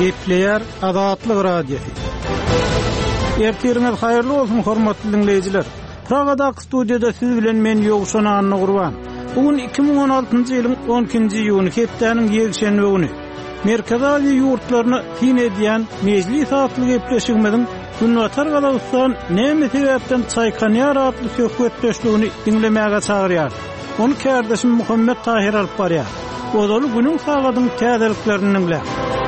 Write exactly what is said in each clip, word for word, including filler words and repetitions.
Kepler Azatlyk Radiosu. Ertiriniz hayırlı olsun hormatly dinleyijiler. Pragada studiýada siz bilen men Ýogşan Anna Gurban. Bugün iki bin on altyncy ýylyň on ikinji iýuny hepdeniň ýekşenbe güni. Merkez Aziýa ýurtlaryny fin edýän mejlis atly gepleşigimiň Günwatar Galawystan näme sebäpden çaýkanýar atly söhbetdeşligini dinlemäge çagyrýar. Onu kardeşim Muhammed Tahir alyp barýar. Odaly günüň sagadyň täzeliklerini dinleýär.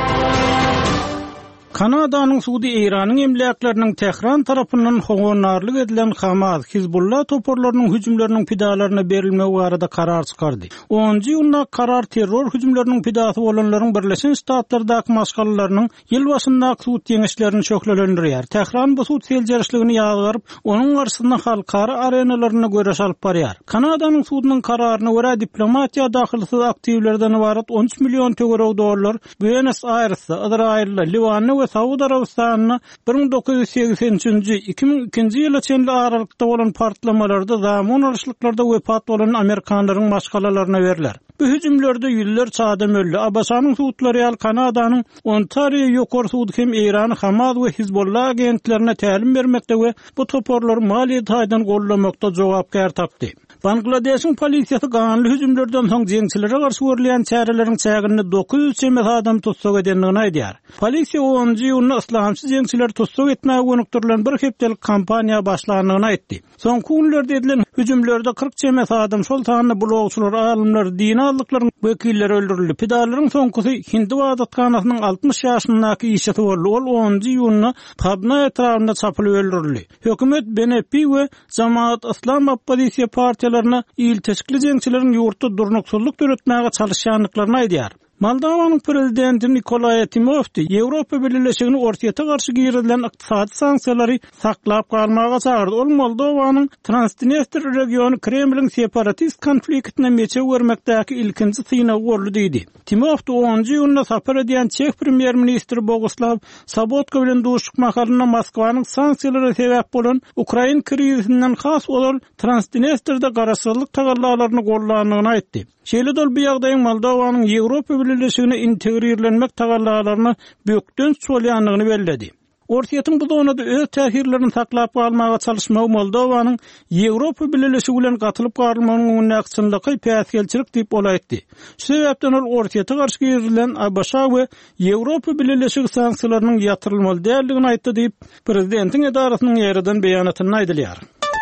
Kanadanyň Suudi Iranyň emlaklarının Tehran tarapyndan hoňarlyk edilen Hamas, Hizbullah toporlarynyň hüjümleriniň pidalaryna berilmegi barada karar çykardy. onunji ýylda karar terror hüjümleriniň pidasy bolanlaryň Birleşen Ştatlardaky maşgallalarynyň ýyl başyndaky suud ýeňişlerini çöklendirýär. Tehran bu suud seljerişligini ýazyp, onuň garşysynda halkara arenalaryna göreş alyp barýar. Kanadanyň suudynyň kararyna görä diplomatiýa daxylsy aktivlerden ibaret on üç million töwerek dollar Buenos Aires'de, Izrail'de, Liban'da Saudi Arabistan'na bir bin dokuz yüz seksençinji iki bin ikinji ýyla çenli aralykda bolan partlamalarda zaman arşlyklarda wepat bolan Amerikanlaryň maşgalalaryna berilýär. Bu hüjümlerde ýüllerçe adam öldü. Abasanyň suudlary ýaly Kanadanyň Ontario ýokary suudy hem Iran, Hamas we Hizbullah agentlerine tälim bermekde we bu toporlary maliýet taýdan gollamakda jogapkar tapdy. Bangladeş'in polisiýasy ganly hüjümlerden soň jeňçilere garşy görülen çäreleriň çägini dokuz yüz çemet adam tutsak edendigini aýdýar. Polisiýa onunji ýylyny islamçy jeňçiler tutsak etmäge gönükdirilen bir hepdelik kampaniýa başlandygyny aýtdy. Soňky günlerde edilen hüjümlerde kırk çemet adam şol taýany blogçular, alymlar, din aldyklaryň wekilleri öldürildi. Pidalaryň soňkysy Hindi wadatkanasynyň altmış ýaşyndaky işçisi boldy. Ol onunji ýylyny Pabna etrafynda çapylyp öldürildi. Hökümet B N P we Jamaat Islam opozisiýa partiýalaryna ýyl teşkil jeňçileriň ýurtda durnukçylyk töretmäge çalışýanlyklaryny aýdýar. Moldowanyň prezidenti Nikolay Timofti Ýewropa Birleşigini ortaýata garşy girilen ykdysady sanksiýalary saklap galmaga çagyrdy. Ol Moldowanyň Transdniester regiony Kremliň separatist konfliktine meçe görmekdäki ilkinji synagy boldy diýdi. Timofti onunji ýylda sapar edýän Çek premier ministri Boguslav Sobotka bilen duşykmakalyna Moskwanyň sanksiýalary sebäp bolan Ukraina krizisinden has bolan Transdniester'de garaşsyzlyk tagallalaryny gollandygyny aýtdy. Şeýle dol bu ýagdaýyň Moldowanyň Ýewropa Birleşigine integrirlenmek tagallalaryny bökden çolýanlygyny bellädi. Ortaýatyň bu zonada öz täsirlerini saklap galmaga çalışmagy Moldowanyň Ýewropa Birleşigi bilen gatylyp garylmagynyň öňünäçinligi päsgelçilik diýip bolaýdy. Şu sebäpden ol ortaýata garşy girilen A B S we Ýewropa Birleşigi sanksiýalarynyň ýatyrylmaly däldigini aýtdy diýip prezidentiň edarasynyň ýerden beýanatyny aýdylýar.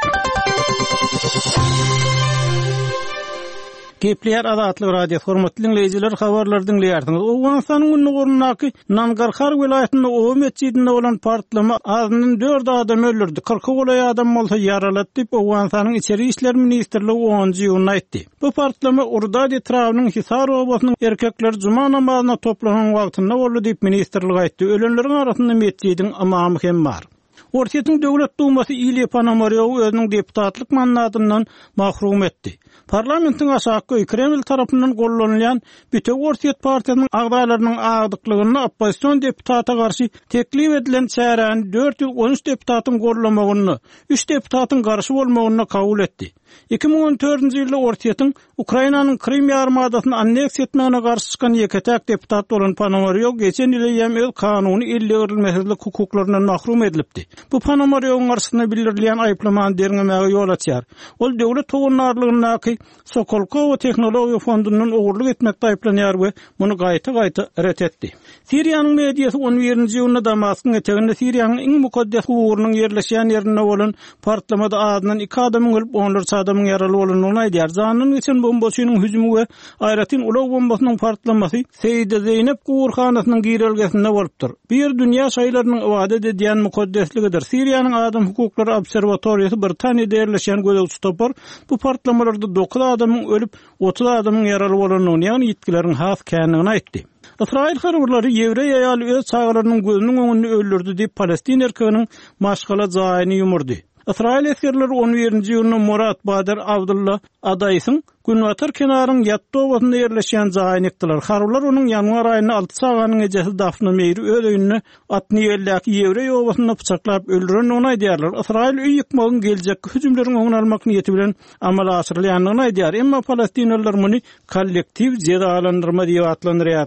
Kepler Azatlyk Radiosu hormatly dinleyijiler, habarlar dinleýärsiňiz. Owganstanyň Ünlü Nangarhar welaýatynda o mescidinde bolan partlama azyndan dört adam öldürdi. kırka golay adam bolsa ýaralady diýip Owganstanyň içeri işler ministrligi onunji ýylyny aýtdy. Bu partlama Urdad etrawynyň Hisar obasynyň erkekler juma namazyna toplanan wagtynda boldy diýip ministrlik aýtdy. Ölenleriň arasynda mescidiň imamy hem bar. Ortaýatyň Döwlet Dumasy Ilya Ponomaryow özüniň deputatlyk mandatyndan mahrum etdi. Parlamentiň aşağı Kreml tarapyndan gollanýan bütün Ortaýat partiýasynyň agdalarynyň agdyklygyny opposision deputata garşy teklip edilen çäräni dört ýyl on üç deputatyň gollamagyny, üç deputatyň garşy bolmagyny kabul etdi. iki bin on dördünji ýylda Ortaýatyň Ukrainanyň Krim ýarymadasyny anneks etmegine garşy çykan ýeketäk deputat bolan Ponomaryow geçen ýyl ýem öz kanuny illegirilmezlik hukuklaryny mahrum edilipdi. Bu Ponomaryowyň garşysyna bildirilýän aýplamany derňemege ýol açýar. Ol döwlet togunarlygyny Sokolkow Teknologiýa fondundan ogurlyk etmekde aýplanýar we muny gaýta-gaýta ret etdi. Siriýanyň mediýasy on birinji ýylda Damaskyň eteginde Siriýanyň iň mukaddes ugurynyň ýerleşýän ýerinde bolan partlamada azyndan iki adamyň ölüp onlarça adamyň ýaraly bolanyny aýdýar. Zanyň geçen bombaçynyň hüjümi we Aýratyn ulaw bombasynyň partlamasy Seyide Zeynep gowurhanasynyň girelgesinde bolupdyr. Bir dünýä şaýlarynyň ywada edýän mukaddesligidir. Siriýanyň adam hukuklary obserwatoriýasy Britaniýada ýerleşýän gözegçi topar bu partlamalarda dokuz adamyň ölüp otuz adamyň ýaraly bolanyny ýani ýetkileriň has känligini aýtdy. Israil harwurlary Ýewrey ýaly öz çagalarynyň gözüniň öňünde öldürdi diýip Palestin erkeginiň maşgala jaýyny ýumurdy. Israil eskerleri on birinji ýylyny Murat Bader Abdullah adaýsyň Günwatar kenaryň ýatdy obasynda ýerleşýän jaýyny ýykdylar. Harwurlar onuň ýanwar aýyny alty saganyň ejesi Dafna Meyri öz öýüne Atniýelläki Ýewrey obasyna pyçaklap öldüren onu aýdýarlar. Israil üý ýykmagyň geljekki hüjümleriň öňüne almak niýeti bilen amal asyrylýanyny aýdýar. Emma Palestinliler muny kollektiv cezalandyrma diýip adlandyrýarlar.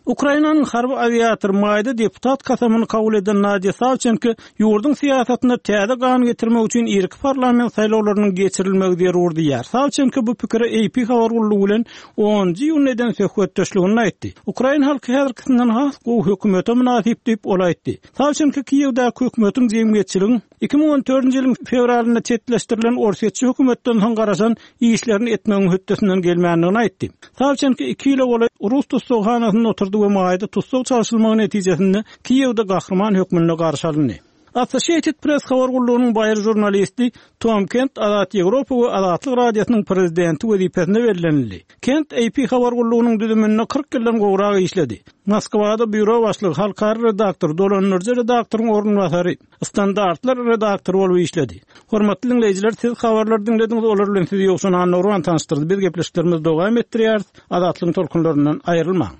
Ukrainanyň harby aviator maýda deputat kasamyny kabul eden Nadia Savchenko ýurdun siýasatyna täze gan getirmek üçin irki parlament saýlawlarynyň geçirilmegi derurdy ýar. Savchenko bu pikiri A P habar gullugy bilen onunji ýyldan söhbetdeşligini aýtdy. Ukraina halky häzirkinden has gowy hökümete münasip diýip olaýtdy. Savchenko Kiýewdäki hökümetiň jemgyýetçiligini iki bin on dördünji ýylyň fevralynda çetleşdirilen Orsetçi hökümetden soň garaşan işlerini etmegiň höttesinden gelmändigini aýtdy. Savchenko iki ýyl bolan Rus tutsaganasyna oturdy we maýda tutsag çalyşylmagy netijesinde Kiýewde gahrman hökmüne garşy alındy. Associated Press habar gullugynyň baýry jurnalisti Tom Kent Azat Ýewropa we Azatlyk radiosynyň prezidenti wezipesine berilenildi. Kent A P habar gullugynyň düzüminde kırk ýyldan gowrak işledi. Moskwada büro başlygy, halkary redaktor, dolanyrjy redaktoryň ornunbasary, standartlar redaktory bolup işledi. Hormatly dinleýijiler, siz habarlary dinlediňiz, olar bilen sizi ýoksun anlaryň tanışdyrdy. Biz gepleşiklerimiz dowam etdirýär. Azatlyň tolkunlaryndan aýrylmaň.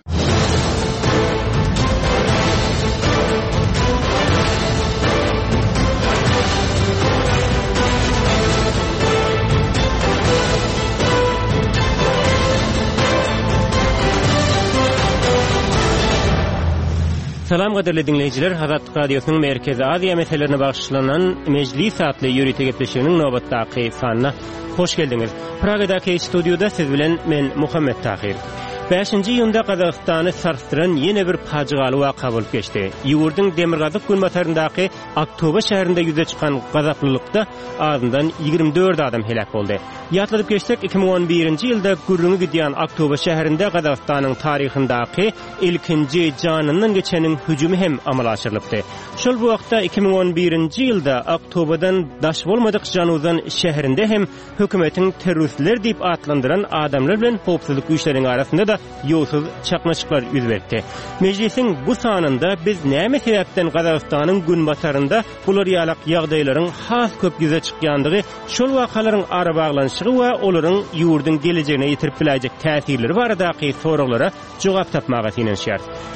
Salam gaderli dinleyijiler, Azatlyk radiosynyň Merkezi Aziýa meselelerine bagşlanan mejlis satly ýürüýte gepleşiginiň nobatdaky sanyna hoş geldiňiz. Pragadaky studioda siz bilen men Muhammed Tahir. beşinji ýylda Gazagystany sarsdyran ýene bir paçygaly waka bolup geçdi. Ýurdun Demirgazyk günbataryndaky Aktoba şäherinde ýüze çykan gazaklylykda azyndan ýygrimi dört adam helak boldy. Ýatladyp geçsek iki bin on birinji ýylda gürrüňi gidýän Aktoba şäherinde Gazagystanyň taryhyndaky ilkinji janyndan geçeniň hüjümi hem amala aşyrylypdy. Şol bu wagtda iki bin on birinji ýylda Aktobadan daş bolmadyk Januzan şäherinde hem hökümetiň terroristler diýip atlandyran adamlar bilen howpsuzlyk güýçleriniň arasynda da ýolsuz çaknaşyklar ýüz berdi. Mejlisiň bu sanynda biz näme sebäpden Gazagystanyň günbatarynda bular ýalak ýagdaýlaryň has köp ýüze çykýandygy, şol wakalaryň ara baglanyşygy we olaryň ýurdun gelejegine ýetirip biläjek täsirleri baradaky soraglara jogap tapmaga tinenşýär.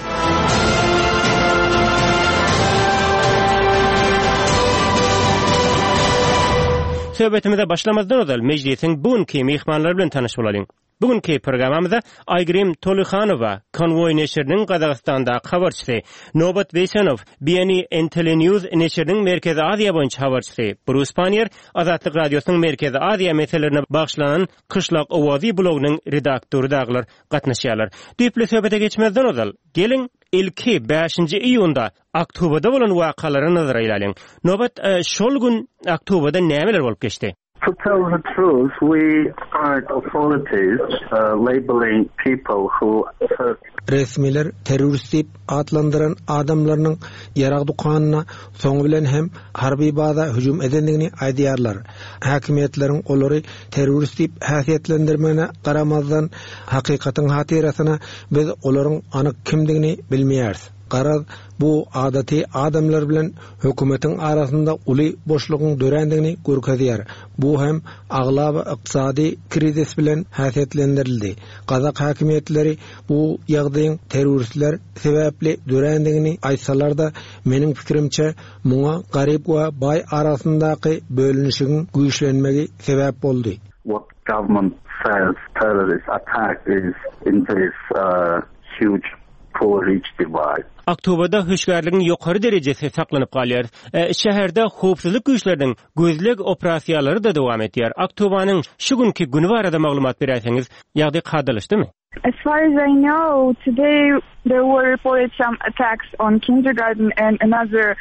Söhbetimize başlamazdan özel meclisin bugünkü mihmanlar bilen tanış bolalım. Bugünkü programamızda Aygrim Tolukhanova, Konvoy neşriniň Gazagystanda habarçysy, Nobat Veysanow, B N E N T L News neşriniň Merkezi Aziýa boýunça habarçysy, Bruce Panier, Azatlyk radiosynyň Merkezi Aziýa meselelerine bagşlanan Kışlak Owazy blogynyň redaktory daglar gatnaşýarlar. Düýpli söhbete geçmezden özel, gelin ilki beşinji iýunda Aktobada bolan wakalary nazara ýalyň. Nobat, şol gün Aktobada nämeler bolup geçdi? To tell the truth, we aren't authorities uh, labeling people who hurt. Resmiler terörist diýip atlandyran adamlarynyň ýarag dukanyna soňu bilen hem harby baza hüjüm edendigini aýdýarlar. Häkimetleriň olary terörist diýip häsiýetlendirmegine garamazdan hakykatyň hatirasyna biz olaryň anyk kimdigini bilmeýäris. Garaz bu adaty adamlar bilen hökümetiň arasynda uly boşlugyň dörendigini görkezýär. Bu hem aglab ykdysady krizis bilen häsiýetlendirildi. Gazak häkimetleri bu ýagdaýyň teröristler sebäpli dörendigini aýtsalar da meniň pikirimçe muňa garyp we bay arasyndaky bölünişiň güýçlenmegi sebäp boldy. What government says terrorist attack is in this uh, huge poor rich divide. Aktobada höşgärligiň ýokary derejesi saklanyp galýar. E, şäherde howpsuzlyk güýçleriniň gözleg operasiýalary da dowam etýär. Aktobanyň şu günkü güni barada maglumat berýärsiňiz, ýagdaý gadalışdymy? As far as I know, today there were reported some attacks on kindergarten and another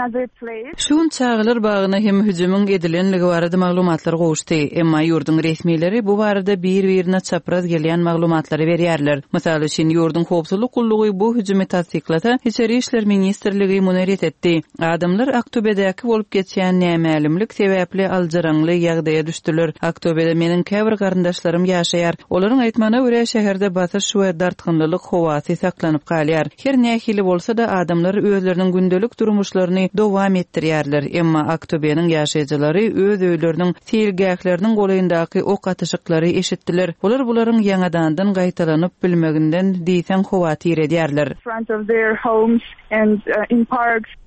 Şun çağılar bağına hem hüjümün edilenligi barada maglumatlar goşdy. Emma ýurdun resmileri bu barada bir-birine çapraz gelýän maglumatlary berýärler. Masalan, şin ýurdun howpsuzlyk gullugy bu hüjümi tasdiklata Içeri işler ministrligi munerit etdi. Adamlar Aktobadaky bolup geçýän nämelimlik sebäpli aljaranly ýagdaýa düşdiler. Aktobada meniň käbir garyndaşlarym ýaşaýar. Olaryň aýtmana görä şäherde basyş we dartgynlylyk howasy saklanyp galýar. Her nähili bolsa da adamlar özleriniň gündelik durmuşlaryny dowam etdirýärler. Emma Aktobanyň ýaşaýjylary öz öýleriniň tilgäkleriniň goýundaky ok atyşyklary eşitdiler. Olar bularyň ýangadandan gaýtalanyp bilmeginden diýsen howatyr edýärler. Front of their homes and uh, in parks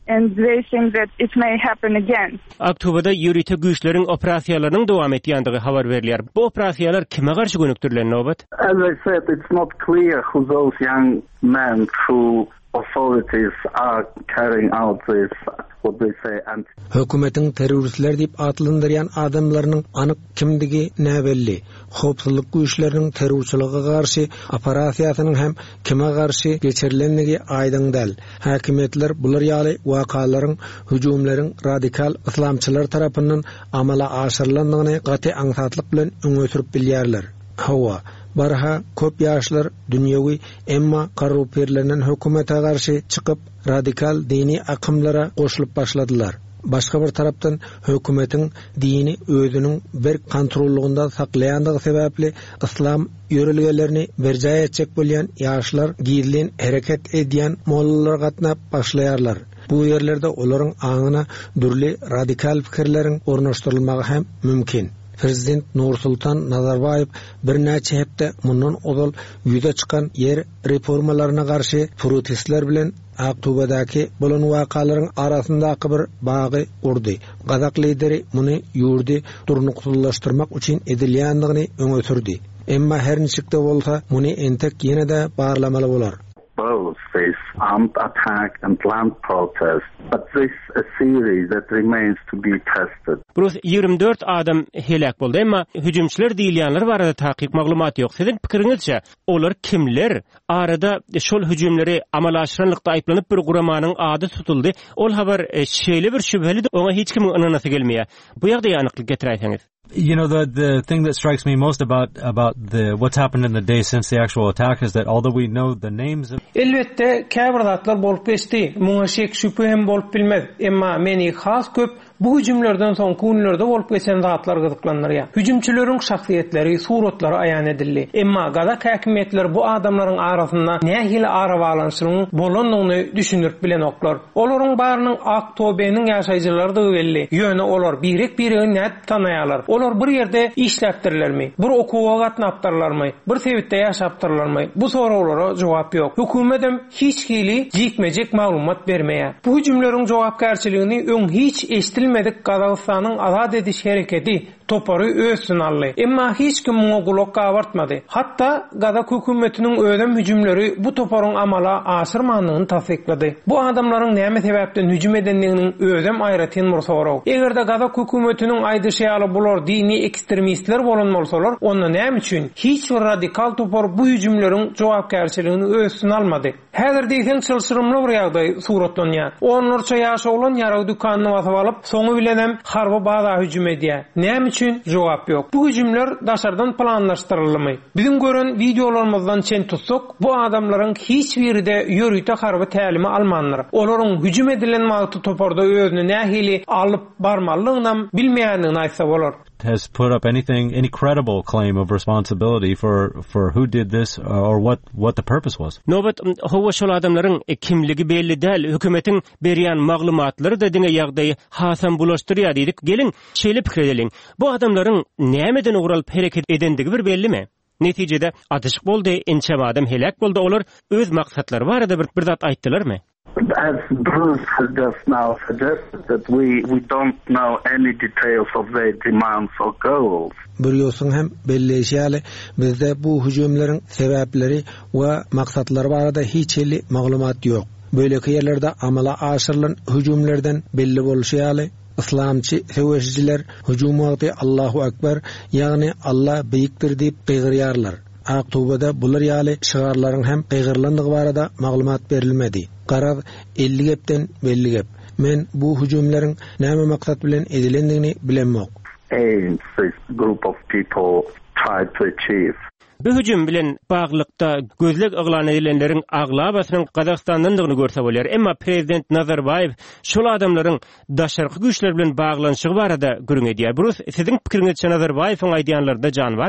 and they think that it may happen again. Aktobada ýürüýte güýçleriň operasiýalarynyň dowam etýändige habar berilýär. Bu operasiýalar kime garşy gönükdirilen nobat? As I said, it's not clear who those young men who authorities are carrying out this, what they say, and hökümetin teröristler dip atlandyrýan adamlarynyň anyk kimdigi näbelli. Howpsuzlyk güýçleriniň terörçiligiga garşy operasiýasynyň hem kime garşy geçirilenligi aýdyň däl. Häkimetler bular ýaly wakalaryň, hüjümleriň radikal islamçylar tarapyndan amala aşyrylandygyny gaty aňsatlyk bilen öňe sürüp bilýärler. Hawa barha köp ýaşlar dünýäwi emma garrupirlerinden hökümete garşy çykyp radikal dini akımlara goşulyp başladylar. Başga bir tarapdan hökümetin dini özünün bir kontrollugunda saklayandygy sebäpli islam ýörelgelerini berjaý etjek bolýan ýaşlar giýilen hereket edýän mollalar gatnap başlaýarlar. Bu ýerlerde olaryň aňyna dürli radikal pikirleriň ornaşdyrylmagy hem mümkin. Prezident Nursultan Nazarbayev bir näçe hepde mundan ozal ýüze çykan yer reformalaryna garşy protestler bilen Aktobadaky bolan wakalaryň arasyndaky bir bagy urdy. Gazak lideri muny ýurdy turnuklaşdyrmak üçin edilýändigini öňe sürdi. Emma her niçikde bolsa muny entek ýene-de barlamaly bolar. both this armed attack and land protest, but this is a series that remains to be tested. Burus ýygrimi dört adam helak boldy, emma hüjümçiler diýilýänler barada takyk maglumat ýok. Sizin pikiriňizçe, olar kimler? Arada şol hüjümleri amala aşyranlykda aýplanyp bir guramanyň ady tutuldy. Ol habar şeýle bir şübheli, oňa hiç kim ynanasy gelmeýär. Bu ýagda ýanyklyk getirýäňiz. You know, the the thing that strikes me most about about the what's happened in the day since the actual attack is that although we know the names of elbette käbirdatlar bolup geçti. Muňa şek şüphe hem bolup bilmez. Emma meni has köp bu hüjümlerden soň günlerde bolup geçen zatlar gyzyklanýar. Hüjümçileriň şahsiýetleri, suratlary aýan edildi. Emma gazak häkimetler bu adamlaryň arasynda nähili ara balanşylygyň bolandygyny düşünürip bilen oklar. Olaryň barynyň Aktobeň ýaşaýjylary da belli. Ýöne olar birek birini net tanaýarlar. Olar bir yerde işläpdirlermi? Bir okuwa gatnapdyrlarmy? Bir sebitde ýaşapdyrlarmy? Bu soralara jogap ýok. Hökümetem hiç hili jikmejek maglumat bermeýär. Bu hüjümleriň jogapkärçiligini öň hiç eşdilmedik Gazagystanyň azad ediş hereketi topary ösün aldy. Emma hiç kim muňa gulak gabartmady. Hatda Gazak hökümetiniň ödem hüjümleri bu toparyň amala aşyrmanlygyny tasdiklady. Bu adamlaryň näme sebäpden hüjüm edenliginiň ödem aýratyn mursawraw. Egerde Gazak hökümetiniň aýdyşyaly bular dini ekstremistler bolan bolsalar, onda näme üçin hiç bir radikal topar bu hüjümleriň jogapkärçiligini ösün almady. Häzir diýsen çylşyrymly bir ýagdaý suratlanýar. Onlarça ýaşa olan ýarag dükanyny basyp alyp, soňy bilen hem harby baza hüjüm edýär. Näme üçin jogap ýok. Bu hüjümler daşardan planlaşdyrylmy. Bizim gören videolarymyzdan çen tutsak, bu adamlaryň hiç biride ýörüýte harby tälimi almanlar. Olaryň hüjüm edilen magty toparda özüni nähili alyp barmalygyny bilmeýändigini aýtsa bolar. Has put up anything, any credible claim of responsibility for for who did this or what what the purpose was. No, but howa şol adamlaryň kimligi belli däl. Hökümetiň berýän maglumatlary da diňe ýagdaýy hasan bulaşdyrýar diýdik. Gelin şeýle pikir edelim. Bu adamlaryň nämeden uguralyp hereket edendigi bir bellimi? Netijede atyşyk boldy, ençem adam helak boldy. Olar öz maksatlary barada bir bir zat aýtdylarmy? As Bruce has just now suggested that we we don't know any details of their demands or goals. Bir ýolsun hem belleşýäli bizde bu hüjümleriň sebäpleri we maksatlary barada hiç hili maglumat ýok. Böyleki ýerlerde amala aşyrylan hüjümlerden belli bolýarly. İslamçı höwesçiler hüjüm wagty Allahu akbar, ýagny Allah beýikdir diýip gygyrýarlar. Aktobada bular ýaly şigarlaryň hem gygyrlandygy barada maglumat berilmedi. Garar elli gepden belli gep. Men bu hüjümleriň näme maksat bilen edilendigini bilenmok. Aims this group of people try to achieve. Bu hüjüm bilen baglykda gözlek yglan edilenleriň agla basynyň Gazakstandandygyny görse bolar. Emma prezident Nazarbayev şol adamlaryň daşarky güýçler bilen baglanyşygy barada gürüň edýär. Burus, siziň pikiriňizçe Nazarbayewiň aýdýanlarynda jan barmy?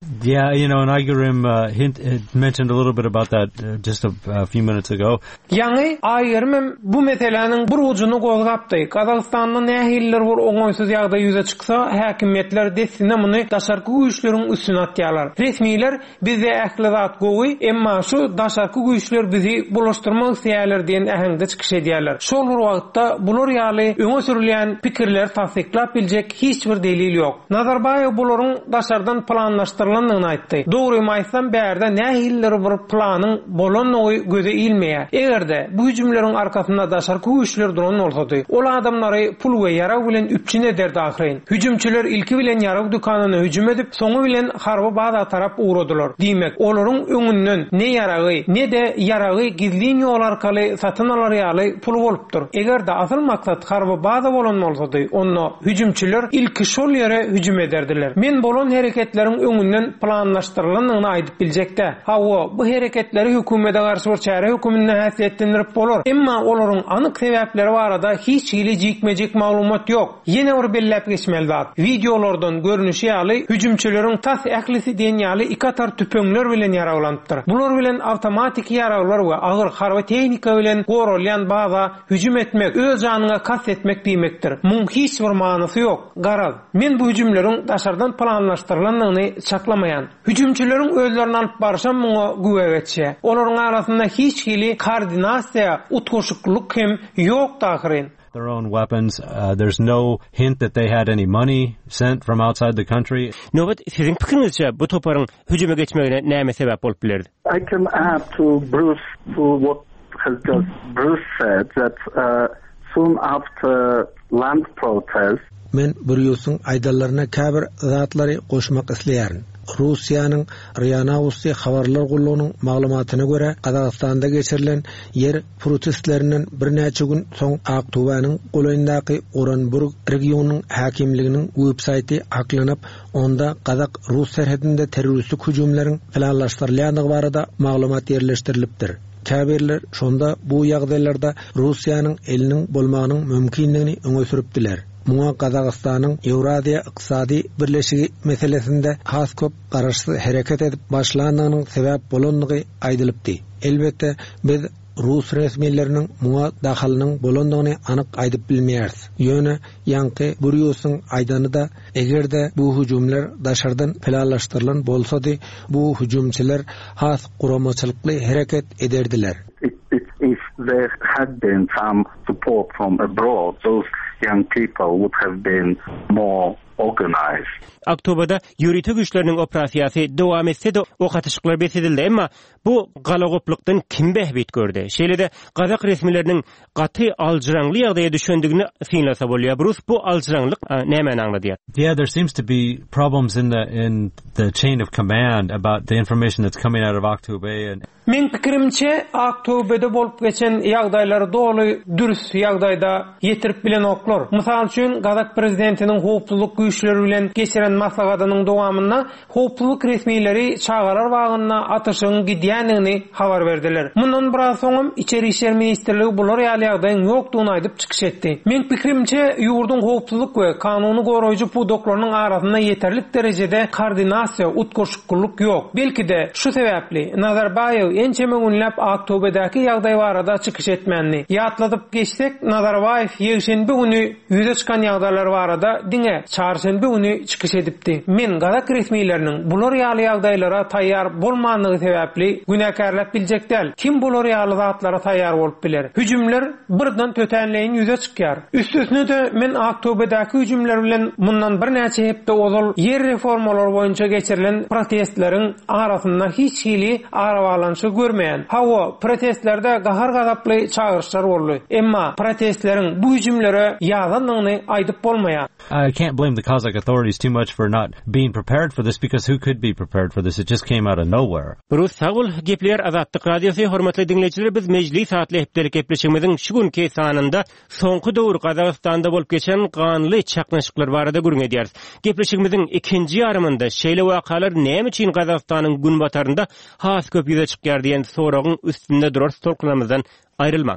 Yeah, you know, and Aygerim uh, hint, hint mentioned a little bit about that uh, just a, a few minutes ago. Yani Aygerim bu meselenin bir ucunu gozgapdy. Kazakstanda nähiller bir oňoýsuz ýagdaý ýüze çyksa, häkimetler desine muny daşarky güýçleriň üstüne atýarlar. Resmiler bize ähli zat gowy, emma şu daşarky güýçler bizi bulaşdyrmak isleýärler diýen ähengde çykyş edýärler. Şol bir wagtda bular ýaly öňe sürilýän pikirler tasdiklap biljek hiç bir delil ýok. Nazarbayew bularyň daşardan planlaşdyrylandygyny aýtdy. Dogry aýtsam bärde nähiller bir planyň bolanyny göze ilmeýär. Egerde bu hüjümleriň arkasynda daşarky güýçler duran bolsady, ol adamlary pul we ýarag bilen üpçün eder dahyrin. Hüjümçüler ilki bilen ýarag dükanyna hüjüm edip, soňu bilen harby baza tarap uğradylar. Diýmek, olaryň öňünden ne ýaragy, ne de ýaragy gizli ýol arkaly satyn alar ýaly pul bolupdyr. Egerde asyl maksat harby baza bolan bolsady, onda hüjümçüler ilki şol ýere hüjüm ederdiler. Men bolan hereketleriň öňünden planlaşdyrylandygyny aýdyp biljekde. Hawa bu hereketleri hökümete garşy bir çäre hökümine häsiýetlendirip bolar. Emma olaryň anyk sebäpleri barada hiç hili jikmejik maglumat ýok. Ýene bir bellep geçmeli zat. Videolardan görünüşi ýaly hüjümçüleriň tas ählisi diýen ýaly ikatar tüpeňler bilen ýaraglandyr. Bular bilen awtomatik ýaraglar we agyr harby tehnika bilen gorulýan baza hüjüm etmek, öz janyna kas etmek diýmekdir. Muň hiç bir manysy ýok. Garaz, men bu hüjümleriň daşardan planlaşdyrylandygyny çaklamaýan. Hüjümçüleriň özlerini alyp barşan muňa güwe geçýär. Olaryň arasynda hiç hili koordinasiýa, utgoşuklyk hem ýok dahyrin. Their own weapons. Uh, there's no hint that they had any money sent from outside the country. Nobat, sizin pikirinizce bu toparın hücuma geçmegine näme sebäp bolup bilerdi? I can add to Bruce to what has just Bruce said that uh, soon after land protest. Men Bruce'un aýdallaryna käbir zatlary goşmak isleýärin. Russiýanyň Riana Ussy habarlar gullugynyň maglumatyna görä, Kazakstanda geçirilen yer protestlerinden bir näçe gün soň Aktubanyň goýundaky Oranburg regionynyň häkimliginiň websaýty aklanyp, onda Kazak Rus serhedinde terroristlik hüjümleriň planlaşdyrylýandygy barada maglumat ýerleşdirilipdir. Käbirler şonda bu ýagdaýlarda Russiýanyň eliniň bolmagynyň mümkinligini öňe süripdiler. Muňa Kazakstanyň Eurasiýa ykysady birleşigi meselesinde has köp garaşsy hereket edip başlandygynyň sebäp bolandygy aýdylypdy. Elbette biz Rus resmiýetleriniň muňa dahalynyň bolandygyny anyk aýdyp bilmeýäris. Ýöne ýanky Bruce'un aýdanyda egerde bu hüjümler daşardan planlaşdyrylan bolsady, bu hüjümçiler has guramaçylykly hereket ederdiler. It, it, if there had been some support from abroad, those young people would have been more organized. Aktobada ýürüte güýçleriniň operasiýasy dowam etse de o gatışyklar besedildi, emma bu galagoplikden kim behbit gördi? Şeýle-de Kazak resmileriniň gaty aljyraňly ýagdaýa düşendigini fiňlasa bolýar. Bruce, bu aljyraňlyk näme anlady? Yeah, there seems to be problems in the in the chain of command about the information that's coming out of Aktobe and Men pikirimçe Aktobede bolup geçen ýagdaýlar doly dürüst ýagdaýda ýetirip bilen oklar. Mysal üçin Kazak prezidentiniň howpsuzlyk güýçleri bilen geçiren maslahatatynyň dowamynda howpsuzlyk resmiýetleri çagarar wagyna atyşyň gidýändigini habar berdiler. Mundan biraz soňam İçeri işler ministrligi bular ýaly ýagdaýyň ýokdugyny aýdyp çykyş etdi. Men pikirimçe ýurdun howpsuzlyk we kanuny goraýjy pudoklarynyň arasynda ýeterlik derejede koordinasiýa, utgoşuklyk ýok. Belki de şu sebäpli Nazarbayew ençeme günläp Aktobedäki ýagdaý barada çykyş etmänli. Ýatladyp geçsek, Nazarbayew ýegşenbe güni ýüze çykan ýagdaýlar barada diňe çarşenbe güni çykyş edipdi. Men Kazak resmiýetleriniň bular ýaly ýagdaýlara taýýar bolmandygy sebäpli günäkärlap biljekdäl. Kim bular ýaly zatlara taýýar bolup biler? Hüjümler birden tötenleýin ýüze çykýar. Üstüne de men Aktobedäki hüjümler bilen mundan bir näçe hepde ozal yer reformalary boýunça geçirilen protestleriň arasynda hiç hili arawalanşy görmeýän. Hawa protestlerde gahar gazaply çağırışlar boldy. Emma protestleriň bu hüjümlere ýazandygyny aýdyp bolmaýar. I can't blame the Kazakh authorities too much for not being prepared for this because who could be prepared for this? It just came out of nowhere. Bruce Sagul, Gepler Azatlyk Radiosy hormatly dinleýijiler, biz mejlis saatly hepdelik gepleşigimiziň şu günki sanynda soňky dowr Kazakstanda bolup geçen ganly çaknaşyklar barada gürüň edýäris. Gepleşigimiziň ikinji ýarymynda şeýle wakalar näme üçin Kazakstanyň gün batarynda has köp ýüze çykýar diýen soragyň üstünde durar stolklamyzdan aýrylmaň.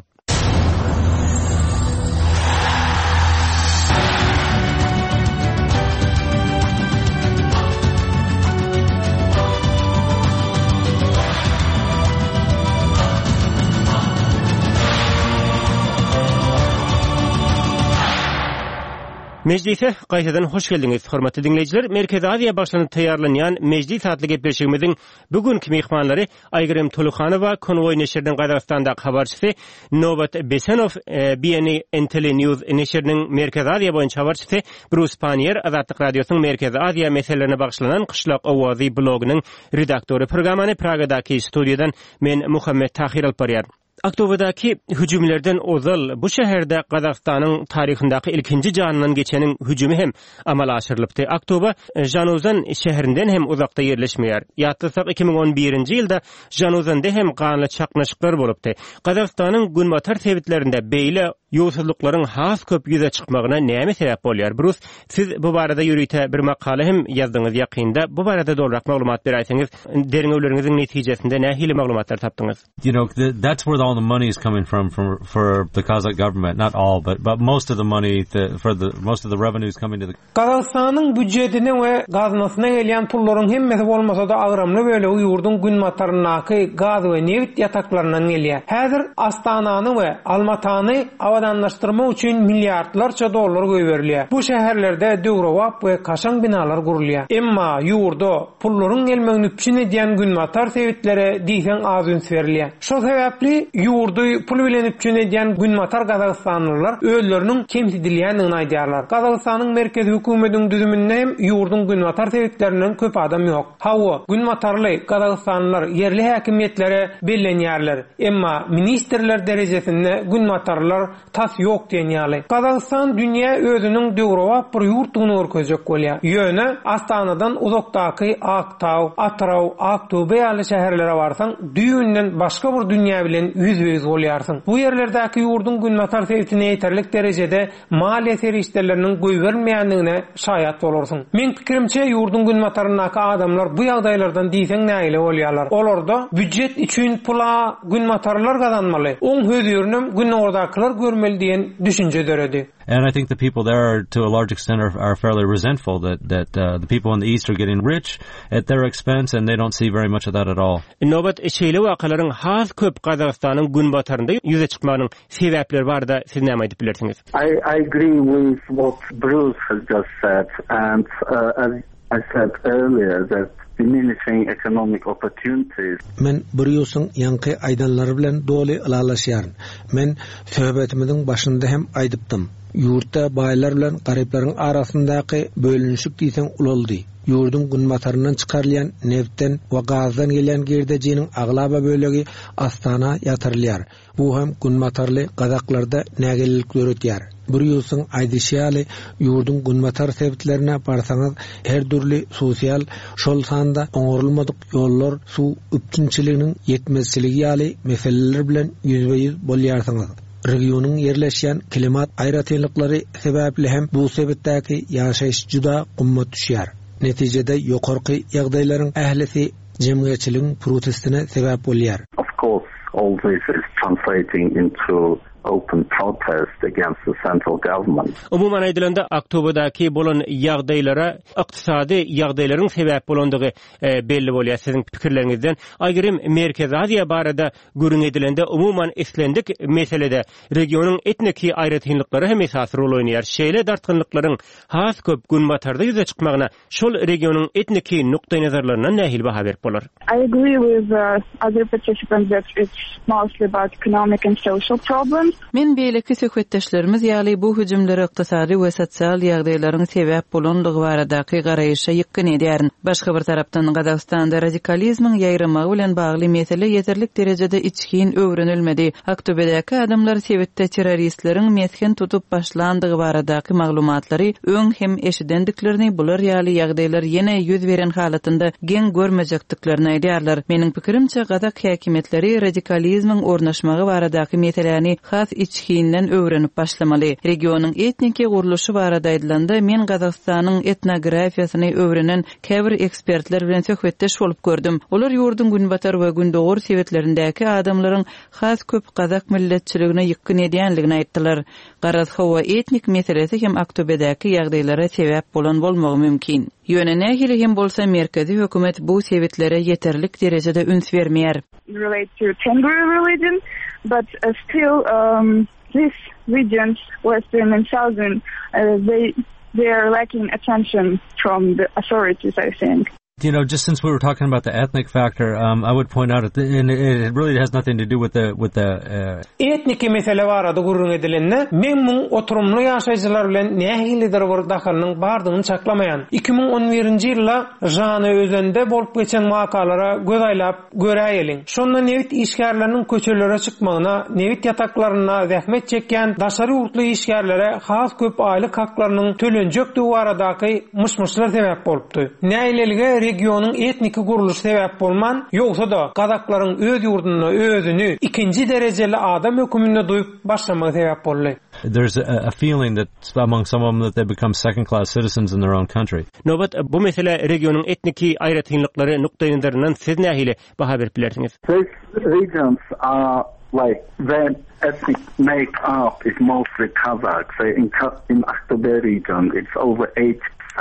Meclise gaýtadan hoş geldiňiz, hormatly dinleýijiler. Merkez Aziýa başlanyp taýýarlanýan meclis adly gepleşigimiziň bugünkü mehmanlary Aýgyrym Tolukanowa, Konwoy neşriniň Gazagstanda habarçysy, Nobat Besenow, B N N T L News neşriniň Merkez Aziýa boýunça habarçysy, Bruce Panier, Azatlyk radiosynyň Merkez Aziýa meselelerine bagşlanan Kışlak Owazy blogynyň redaktory. Programany Pragadaky studiýadan men Muhammed Tahir alyp barýar. Aktoberdaki hüjümlerden ozal bu şäherde Gazagstanyň taryhyndaky ilkinji janynyň geçeniň hüjümi hem amal aşyrylypdy. Aktober Janozan şäherinden hem uzakda yerleşmeýär. Ýatdysak iki ming on birinji ýylda Janozanda hem ganly çaknaşyklar bolupdy. Gazagstanyň günbatar sebitlerinde beýle ýolsuzlyklaryň has köp ýüze çykmagyna näme sebäp bolýar? Bruce, siz bu barada ýürüýte bir makala hem ýazdyňyz ýakynda. Bu barada dolrak maglumat berýäsiňiz, deriňewleriňiziň netijesinde nähili maglumatlar tapdyňyz? You know, the, that's where all the money is coming from, from for the Kazakh government. Not all, but but most of the money the, for the most of the revenues coming to the Kazakstanyň büdjetine we gazmasyna gelýän pullaryň hemmesi bolmasa da agramly böyle ýurdun gün matarynaky gaz we neft ýataklaryndan gelýär. Häzir Astanany we Almatany awadanlaşdyrmak üçin milliardlarça dollar göberilýär. Bu şäherlerde döwrewap we kaşaň binalar gurulýar. Emma ýurda pullaryň gelmegini üpçün edýän gün matar sebitlere diýsen az üns berilýär. Şo sebäpli ýurdy pul bilen üpçün edýän gün matar Gazagstanlylar özleriniň kemsidilýändigini aýdýarlar. Gazagstanyň merkezi hökümetiň düzüminde hem ýurdun gün matar sebitlerinden köp adam ýok. Hawa gün matarly Gazagstanlylar yerli häkimiýetlere bellenýärler. Emma ministrler derejesinde gün matarlar tas ýok diýenýärler. Gazagstan dünýä özüniň döwrewap bir ýurtdygyny görkezjek bolýar. Ýöne Astanadan uzakdaky Aktaw, Atraw, Aktobe ýaly şäherlere barsaň, düýünden başga bir dünýä bilen yüz-yüz bolýarsyň. Bu ýerlerdäki ýurdun gün matar sebitine ýeterlik derejede maliýe serişlerleriniň goýbermeýändigine şaýat bolarsyň. Men pikirimçe ýurdun gün matarynaky adamlar bu ýagdaýlardan diýsen näile bolýarlar. Olarda büdjet üçin pula gün matarlar gazanmaly. Oň höýürnem gün ordakylar görmeli diýen düşünje döredi. And I think the people there are, to a large extent, are, are fairly resentful that that uh, the people in the east are getting rich at their expense, and they don't see very much of that at all. Nobat şeýle wakalaryň has köp Gazagstanyň gün batarynda ýüze çykmagynyň sebäpleri barda siz näme aýdyp bilersiňiz? I, I agree with what Bruce has just said, and uh, as I said earlier, that diminishing economic opportunities. Men Bruce'un ýanky aýdanlary bilen doly ılalaşýaryn. Men söhbetimizin başynda hem aýdypdym. Ýurtda baýlar bilen garyplaryň arasyndaky bölünşik diýsen ulaldy. Ýurdun gün mataryndan çykarylýan neftden we gazdan gelen gerdejiniň aglaba bölegi Astana ýatyrylýar. Bu hem gün matarly gazaklarda nägelik öwretýär. Bruce'un aýdyşýaly ýurdun gün matar sebitlerine barsaňyz her türlü sosial şol sanda oňurulmadyk ýollar, suw üpçünçiliginiň ýetmezçiligi ýaly meseleler bilen ýüzbeýüz bolýarsyňyz. Regionyň yerleşýän klimat aýratynlyklary sebäpli hem bu sebitdäki ýaşaýyş juda gymmat düşýär. Netijede ýokarky ýagdaýlaryň ählisi jemgyýetçiligiň protestine sebäp bolýar. Of course, all this is translating into open protest against the central government. Umuman aýdylanda Aktoberdäki bolan ýagdaýlara ykdysady ýagdaýlaryň sebäp bolandygy e, belli bolýar siziň pikirleriňizden. Aýgyrym Merkez Aziýa barada görüň edilende umuman eslendik meselede regionyň etniki aýratynlyklary hem esas rol oýnaýar. Şeýle dartgynlyklaryň has köp gün batarda ýüze çykmagyna şol regionyň etniki nukdaý nazarlaryndan nähili baha berip bolar? I agree with uh, other participants that it's mostly about economic and social problems. Men beýleki söhbetdeşlerimiz ýaly bu hüjümleri ykdysady we sosial ýagdaýlaryň sebäp bolandygy baradaky garaýşa ýykyn edýärin. Başga bir tarapdan Gazagstanda radikalizmiň ýaýramagy bilen bagly mesele ýeterlik derejede içkin öwrenilmedi. Aktoberdäki adamlar sebäpde terroristleriň mesken tutup başlandygy baradaky maglumatlary öň hem eşidendiklerini bular ýaly ýagdaýlar ýene ýüz beren halatynda geň görmejekdiklerini aýdýarlar. Meniň pikirimçe Gazak häkimetleri radikalizmiň ornaşmagy baradaky meselelerini has içkinden öwrenip başlamaly. Regionyň etniki guruluşy barada aýdylanda men Gazagstanyň etnografiýasyny öwrenen käbir ekspertler bilen söhbetdeş bolup gördüm. Olar ýurdun günbatar we gündogor sebetlerindäki adamlaryň has köp Gazak milletçiligine ýykyn edýänligini aýtdylar. Garaz hawa etnik meselesi hem Aktoberdäki ýagdaýlara sebäp bolan bolmagy mümkin. Ýöne nähili hem bolsa merkezi hökümet bu sebetlere ýeterlik derejede üns bermeýär. Relate to Tengri religion, but uh, still um, this regions, Western and Southern, uh, they they are lacking attention from the authorities, I think. You know, just since we were talking about the ethnic factor, um, I would point out that and it really has nothing to do with the with the uh, etnik mesele barada gurrun edilenne memnun oturumlu yaşayıcılar bilen nähilidir bir dahalnyň bardygyny çaklamayan iki ming on birinji ýylda jany özünde bolup geçen makalara göz aýlap göräýeliň. Şonda nevit işgärleriniň köçelere çykmagyna, nevit ýataklaryna zähmet çekýän daşary urtly işgärlere has köp aýlyk haklarynyň tölenjekdi baradaky myşmyşlar sebäp bolupdy. Näýlelige regionun etniki guruluş sebäp bolman, ýoksa da gazaklaryň öz ýurduny, özüni ikinji derejeli adam höküminde duýup başlamagy sebäp boldy. There's a, a feeling that among some of them that they become second-class citizens in their own country. Nobat bu mesele regionun etniki aýratynlyklary nukdaýyndaryndan siz nähili baha berip bilersiňiz? These regions are like their ethnic make-up is mostly Kazakh. So in, in Aktobe region, it's over eight.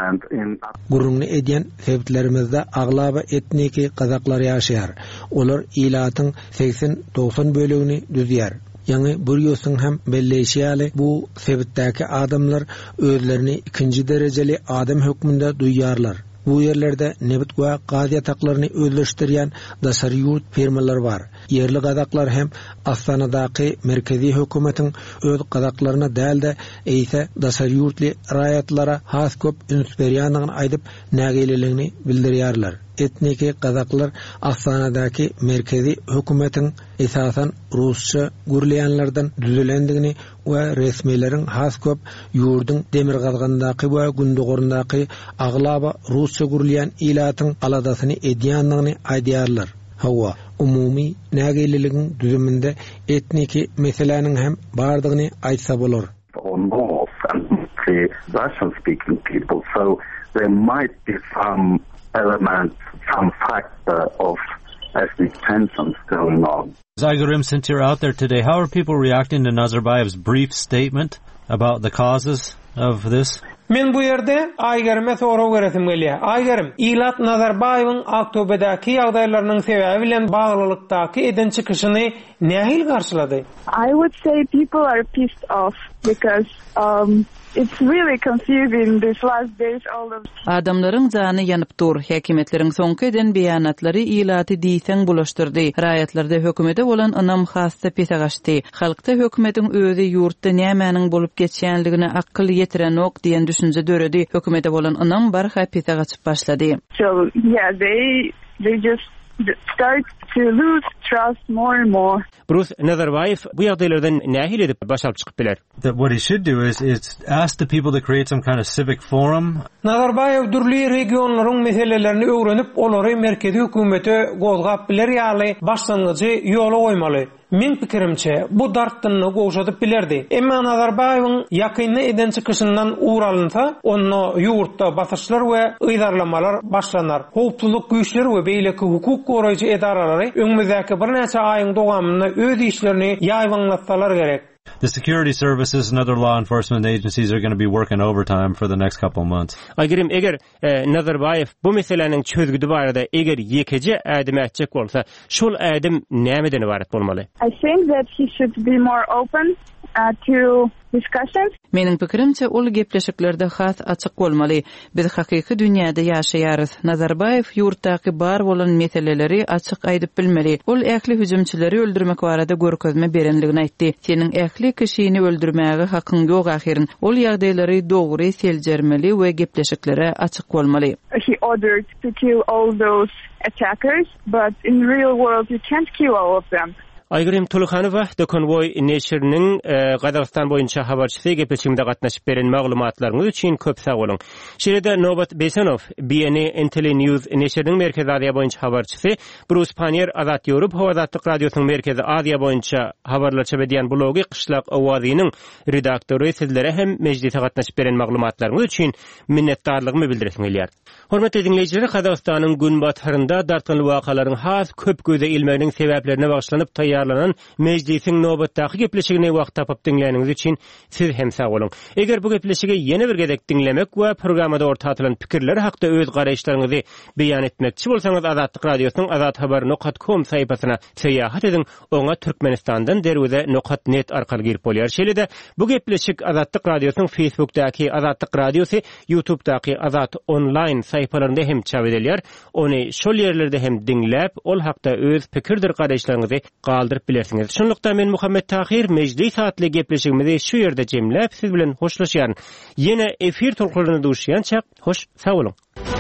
Gurrunny edýän sebeplerimizde aglaba etniki Kazaklar ýaşaýar. Olar ilatyň seksen doksan bölegini düzýär. Ýani bir ýösüň hem belleşýäli bu sebepdäki adamlar özlerini ikinji derejeli adam hökmünde duýýarlar. Bu yerlerde nebit we gazi ýataklaryny özleşdirýän daşary ýurt firmalar bar. Yerli gazaklar hem Astanadaky merkezi hökümetiň öz gazaklaryna dälde eýse daşary ýurtly raýatlara has köp üns berýändigini aýdyp nägeleligini bildirýärler. Etniki gazaklar Astanadaky merkezi hökümetiň esasan Rusça gürleýänlerden düzelendigini we resmiýetiň has köp ýurdun demir gazgandaky we gündügorundaky aglaba Rusça gürleýän ilatyň aladasyny edýändigini aýdýarlar. Hawa umumy nägeliligiň düzüminde etniki meseleniň hem bardygyny aýtsa bolar. On North and the Russian-speaking people, so there might be some element, some factor of ethnic tensions going on. Zaygurim, since you're out there today, how are people reacting to Nazarbayev's brief statement about the causes of this? Men bu yerde Aygerime soraw geresim gelýär. Aygerim, Ilat Nazarbayewiň Aktobedäki ýagdaýlarynyň sebebi bilen baglylykdaky eden çykyşyny nähil garşylady? I would say people are pissed off because um it's really confusing these last days all of Adamlaryň jany ýanyp dur. Häkimetleriň soňky eden beýanatlary ilaty diýseň bulaşdyrdy. Raýatlarda hökümete bolan anam hasta pesagaşdy. Halkda hökümetiň özi ýurtda nämäniň bolup geçýänligine akıl ýetiren ok diýen düşünje döredi. Hökümete bolan anam barha pesagaçyp başlady. So yeah, they they just start to lose trust more and more. Bruce Nazarbayev bu ýagdaýlardan nähil edip başalyp çykyp biler? That what he should do is is ask the people to create some kind of civic forum. Nazarbayev durly regionlaryň meselelerini öwrenip olary merkezi hökümete gozgap biler ýaly başlangyjy ýola goýmaly. Men pikirimçe bu dartdyny goşadyp bilerdi. Emma Nazarbayewiň ýakyny eden çykyşyndan uğralynsa, onu ýurtda basyşlar we ýydarlamalar başlanar. Howpsuzlyk güýçleri we beýleki hukuk goraýjy edaralary öňümüzdäki bir näçe aýyň dowamında öz işlerini ýaýwanlatsalar gerek. The security services and other law enforcement agencies are going to be working overtime for the next couple of months. Aýgerim, eger e, Nazarbayev bu meseleniň çözgüdi barada eger ýekeje ädim etjek bolsa, şol ädim nämeden ibaret bolmaly? I think that he should be more open uh, to discussions. Meniň pikirimçe ol gepleşiklerde has açyk bolmaly. Biz hakyky dünýäde ýaşaýarys. Nazarbayev ýurtdaky bar bolan meseleleri açyk aýdyp bilmeli. Ol ähli hüjümçileri öldürmek barada görkezme berenligini aýtdy. Seniň ähli kişini öldürmäge hakyň ýok ahyryň. Ol ýagdaýlary dogry seljermeli we gepleşiklere açyk bolmaly. He ordered to kill all those attackers, but in real world you can't kill all of them. Aygrim Tulukanowa The Convoy neşriniň Gazakystan boýunça habarçysy gepleşiginde gatnaşyp beren maglumatlaryňyz üçin köp sag bolun. Şeýle Nobat Besanow, B N N News neşriniň Merkezi Aziýa boýunça habarçysy, Bruce Panier Azat Ýurup Howazatlyk radiosynyň Merkezi Aziýa boýunça habarlar çap edýän blogy Qışlak Awazynyň redaktory sizlere hem mejlise gatnaşyp beren maglumatlaryňyz üçin minnetdarlygymy bildiresiň gelýär. Hormatly dinleýijiler, Gazakystanyň gün batarynda dartgynly wakalaryň has köp göze ilmeginiň sebäplerine bagyşlanyp taýýarlanan mejlisiň nobatdaky gepleşigine wagt tapyp dinläniňiz üçin siz hem sag bolun. Eger bu gepleşigi ýene bir gedek dinlemek we programmada orta atylan pikirler hakda öz garaýşlaryňyzy beýan etmekçi bolsaňyz Azatlyk Radiosynyň azat habar nokta com saýpasyna seýahat edin. Oňa Türkmenistandan derwede nokta net arkaly girip bolýar. Şeýle-de bu gepleşik Azatlyk Radiosynyň Facebookdaky Azatlyk Radiosy, YouTubedaky Azat online saýpalarynda hem çap edilýär. Ony şol ýerlerde hem dinläp, ol hakda öz pikirdir garaýşlaryňyzy galdyryp bilersiňiz. Şonlukda men Muhammed Tahir mejlis saatly gepleşigimizi şu ýerde jemläp siz bilen hoşlaşýan. Ýene efir tolkuryny duşýança hoş sag bolun.